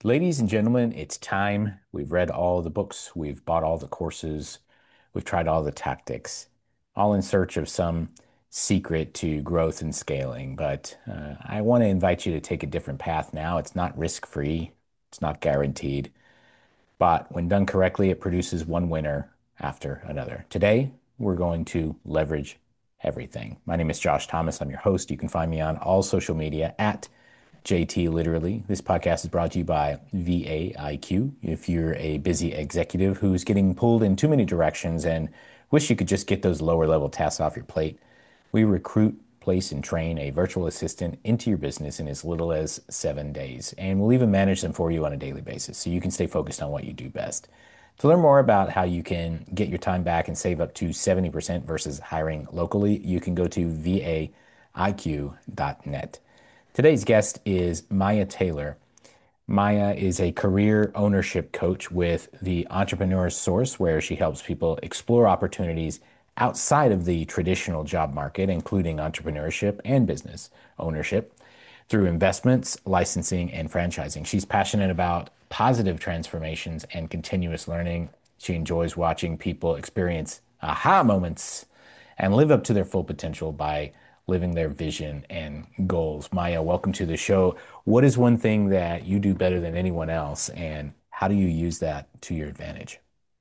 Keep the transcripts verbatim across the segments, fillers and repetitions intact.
Ladies and gentlemen, it's time. We've read all the books, we've bought all the courses, we've tried all the tactics, all in search of some secret to growth and scaling. But uh, I want to invite you to take a different path now. It's not risk-free, it's not guaranteed, but when done correctly, it produces one winner after another. Today, we're going to leverage everything. My name is Josh Thomas. I'm your host. You can find me on all social media at J T Literally. This podcast is brought to you by V A I Q. If you're a busy executive who's getting pulled in too many directions and wish you could just get those lower level tasks off your plate, we recruit, place, and train a virtual assistant into your business in as little as seven days. And we'll even manage them for you on a daily basis so you can stay focused on what you do best. To learn more about how you can get your time back and save up to seventy percent versus hiring locally, you can go to V A I Q dot net. Today's guest is Maya Taylor. Maya is a career ownership coach with the Entrepreneur's Source, where she helps people explore opportunities outside of the traditional job market, including entrepreneurship and business ownership, through investments, licensing, and franchising. She's passionate about positive transformations and continuous learning. She enjoys watching people experience aha moments and live up to their full potential by living their vision and goals. Maya, welcome to the show. What is one thing that you do better than anyone else, and how do you use that to your advantage?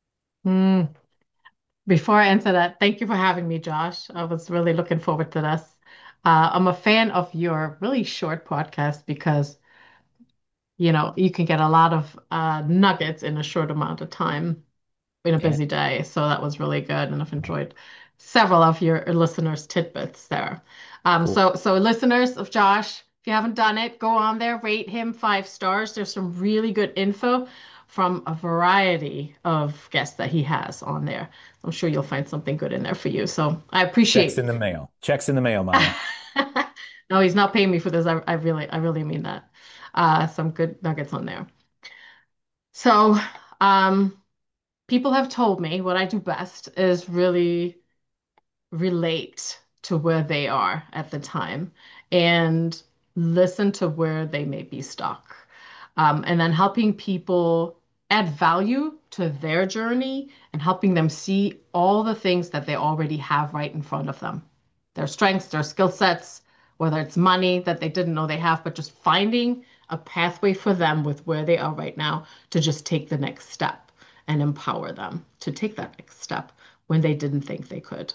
Mm, Before I answer that, thank you for having me, Josh. I was really looking forward to this. Uh, I'm a fan of your really short podcast because, you know, you can get a lot of uh, nuggets in a short amount of time in a Yeah, busy day. So that was really good, and I've enjoyed several of your listeners' tidbits there. Um, cool. so, so listeners of Josh, if you haven't done it, go on there, rate him five stars. There's some really good info from a variety of guests that he has on there. I'm sure you'll find something good in there for you. So I Checks appreciate. in the mail. Checks in the mail, Maya. No, he's not paying me for this. I, I really, I really mean that. Uh, some good nuggets on there. So, um, people have told me what I do best is really relate to where they are at the time and listen to where they may be stuck. Um, and then helping people add value to their journey and helping them see all the things that they already have right in front of them, their strengths, their skill sets, whether it's money that they didn't know they have, but just finding a pathway for them with where they are right now to just take the next step and empower them to take that next step when they didn't think they could.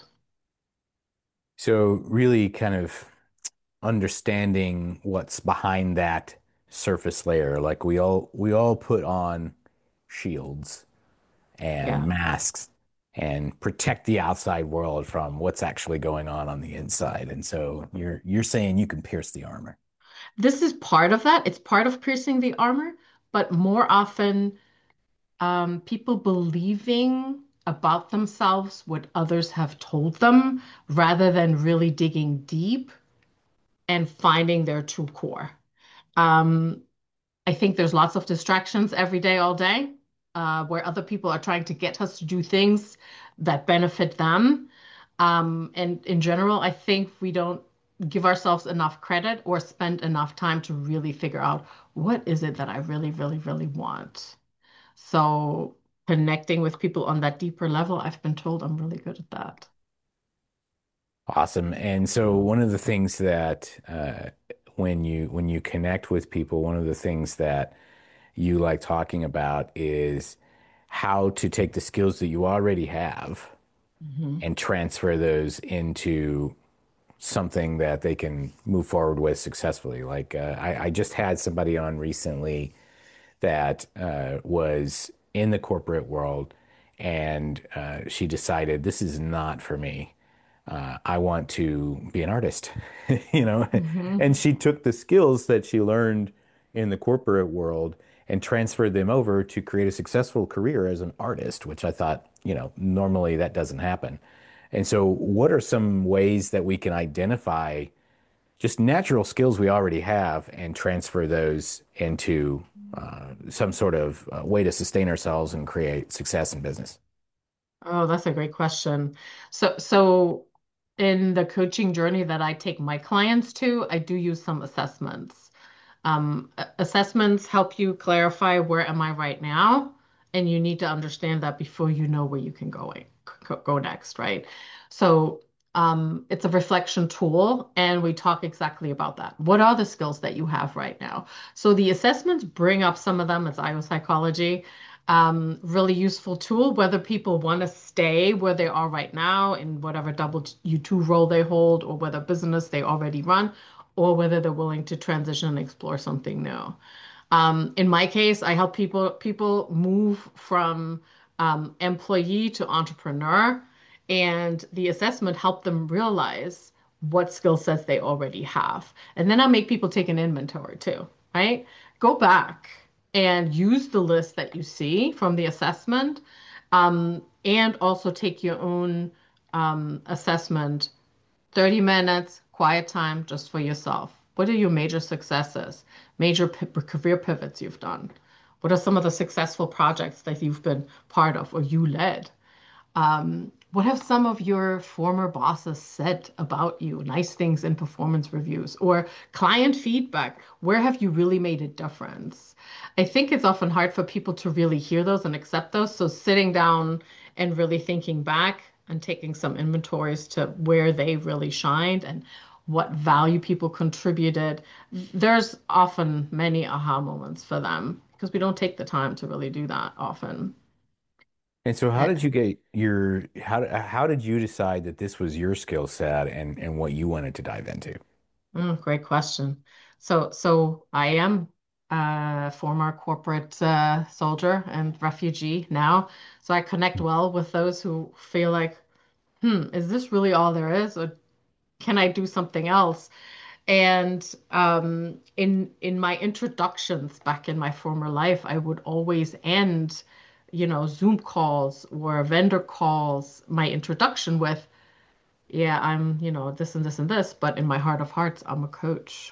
So really kind of understanding what's behind that surface layer. Like we all we all put on shields and Yeah. masks and protect the outside world from what's actually going on on the inside. And so you're you're saying you can pierce the armor. This is part of that. It's part of piercing the armor, but more often, um, people believing about themselves what others have told them rather than really digging deep and finding their true core. Um, I think there's lots of distractions every day, all day, uh, where other people are trying to get us to do things that benefit them. Um, and in general, I think we don't give ourselves enough credit or spend enough time to really figure out what is it that I really, really, really want. So connecting with people on that deeper level, I've been told I'm really good at that. Awesome. And so one of the things that uh, when you when you connect with people, one of the things that you like talking about is how to take the skills that you already have Mhm. and transfer those into something that they can move forward with successfully. Like uh, I, I just had somebody on recently that uh, was in the corporate world, and uh, she decided this is not for me. Uh, I want to be an artist, you know? Mhm. And she took the skills that she learned in the corporate world and transferred them over to create a successful career as an artist, which I thought, you know, normally that doesn't happen. And so, what are some ways that we can identify just natural skills we already have and transfer those into uh, some sort of uh, way to sustain ourselves and create success in business? Oh, that's a great question. So, so in the coaching journey that I take my clients to, I do use some assessments. Um, a- assessments help you clarify where am I right now, and you need to understand that before you know where you can go go go next, right? So um, it's a reflection tool, and we talk exactly about that. What are the skills that you have right now? So the assessments bring up some of them. It's I O psychology, um, really useful tool, whether people want to stay where they are right now in whatever W two role they hold, or whether business they already run, or whether they're willing to transition and explore something new. Um, in my case, I help people people move from um, employee to entrepreneur, and the assessment helped them realize what skill sets they already have. And then I make people take an inventory too, right? Go back and use the list that you see from the assessment, um, and also take your own um, assessment. thirty minutes, quiet time just for yourself. What are your major successes, major p career pivots you've done? What are some of the successful projects that you've been part of or you led? Um, what have some of your former bosses said about you? Nice things in performance reviews or client feedback. Where have you really made a difference? I think it's often hard for people to really hear those and accept those. So sitting down and really thinking back and taking some inventories to where they really shined and what value people contributed, there's often many aha moments for them because we don't take the time to really do that often. And so how Eh, did you get your how how did you decide that this was your skill set and and what you wanted to dive into? Mm, great question. So, so I am a former corporate uh, soldier and refugee now. So I connect well with those who feel like, hmm, is this really all there is, or can I do something else? And um, in in my introductions back in my former life, I would always end, you know, Zoom calls or vendor calls, my introduction with, yeah, I'm, you know, this and this and this, but in my heart of hearts, I'm a coach.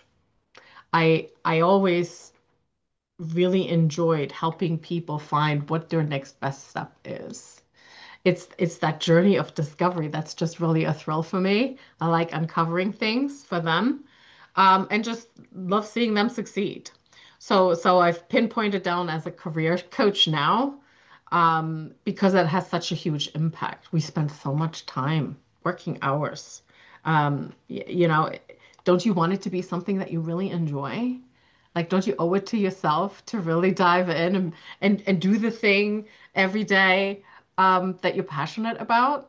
I I always really enjoyed helping people find what their next best step is. It's it's that journey of discovery that's just really a thrill for me. I like uncovering things for them, um, and just love seeing them succeed. So so I've pinpointed down as a career coach now, um, because it has such a huge impact. We spend so much time working hours. Um, y- you know, don't you want it to be something that you really enjoy? Like, don't you owe it to yourself to really dive in and and, and do the thing every day um, that you're passionate about,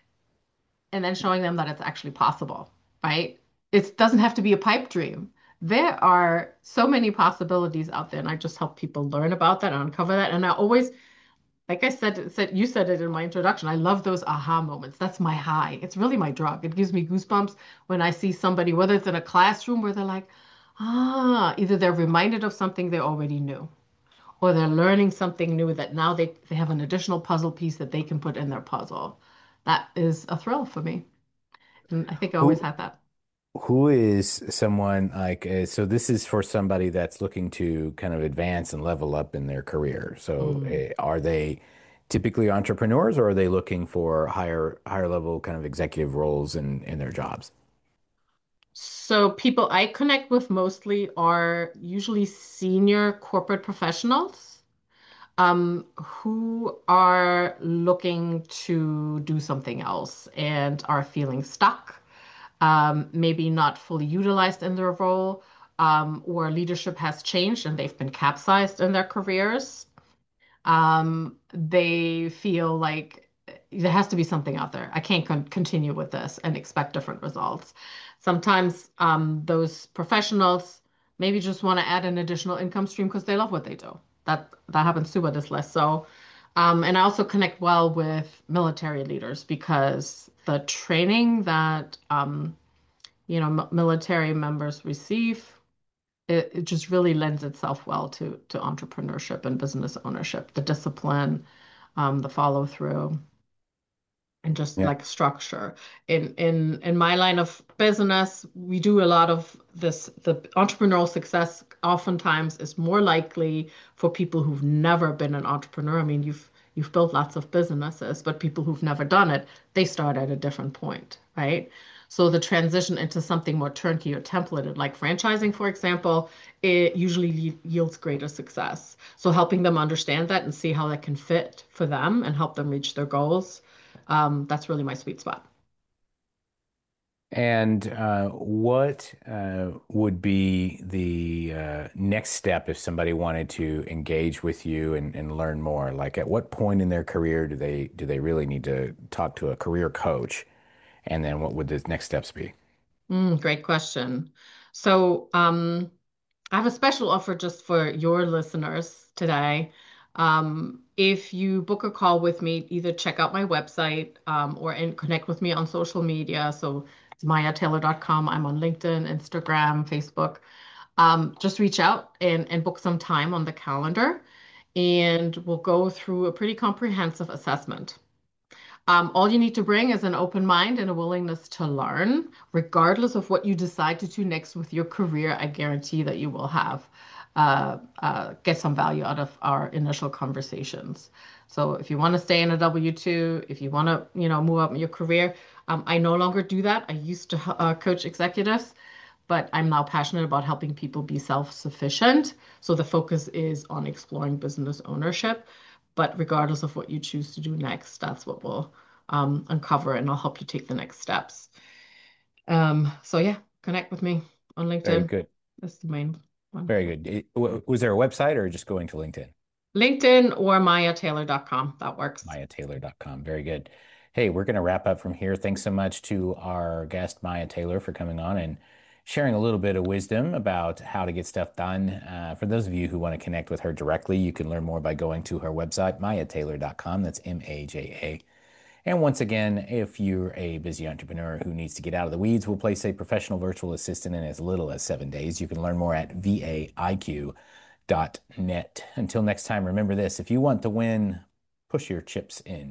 and then showing them that it's actually possible, right? It doesn't have to be a pipe dream. There are so many possibilities out there, and I just help people learn about that and uncover that. And I always, like I said, said you said it in my introduction, I love those aha moments. That's my high. It's really my drug. It gives me goosebumps when I see somebody, whether it's in a classroom where they're like, ah, either they're reminded of something they already knew, or they're learning something new that now they, they have an additional puzzle piece that they can put in their puzzle. That is a thrill for me. And I think I always Who had that. who is someone like uh, so this is for somebody that's looking to kind of advance and level up in their career. So Mm. uh, are they typically entrepreneurs or are they looking for higher higher level kind of executive roles in in their jobs? So people I connect with mostly are usually senior corporate professionals, um, who are looking to do something else and are feeling stuck, um, maybe not fully utilized in their role, um, or leadership has changed and they've been capsized in their careers. Um, they feel like there has to be something out there. I can't con continue with this and expect different results. Sometimes um, those professionals maybe just want to add an additional income stream because they love what they do. That that happens too with this list. So, um, and I also connect well with military leaders because the training that um, you know m military members receive, it, it just really lends itself well to to entrepreneurship and business ownership, the discipline, um, the follow through, and just Yeah. like structure. In in in my line of business, we do a lot of this. The entrepreneurial success oftentimes is more likely for people who've never been an entrepreneur. I mean, you've you've built lots of businesses, but people who've never done it, they start at a different point, right? So the transition into something more turnkey or templated, like franchising, for example, it usually ye- yields greater success. So helping them understand that and see how that can fit for them and help them reach their goals, um, that's really my sweet spot. And uh, what uh, would be the uh, next step if somebody wanted to engage with you and, and learn more? Like, at what point in their career do they do they really need to talk to a career coach? And then what would the next steps be? Mm, great question. So, um, I have a special offer just for your listeners today. Um, if you book a call with me, either check out my website um, or and connect with me on social media. So it's maya taylor dot com. I'm on LinkedIn, Instagram, Facebook. Um, just reach out and, and book some time on the calendar, and we'll go through a pretty comprehensive assessment. Um, all you need to bring is an open mind and a willingness to learn, regardless of what you decide to do next with your career. I guarantee that you will have uh, uh, get some value out of our initial conversations. So if you want to stay in a W two, if you want to, you know, move up in your career, um, I no longer do that. I used to uh, coach executives, but I'm now passionate about helping people be self-sufficient. So the focus is on exploring business ownership. But regardless of what you choose to do next, that's what we'll um, uncover, and I'll help you take the next steps. Um, so yeah, connect with me on Very LinkedIn. good. That's the main one. Very good. It- w- was there a website or just going to LinkedIn? LinkedIn or maya taylor dot com. That works. maya taylor dot com. Very good. Hey, we're going to wrap up from here. Thanks so much to our guest, Maya Taylor, for coming on and sharing a little bit of wisdom about how to get stuff done. Uh, for those of you who want to connect with her directly, you can learn more by going to her website, maya taylor dot com. That's M A J A. And once again, if you're a busy entrepreneur who needs to get out of the weeds, we'll place a professional virtual assistant in as little as seven days. You can learn more at V A I Q dot net. Until next time, remember this: if you want to win, push your chips in.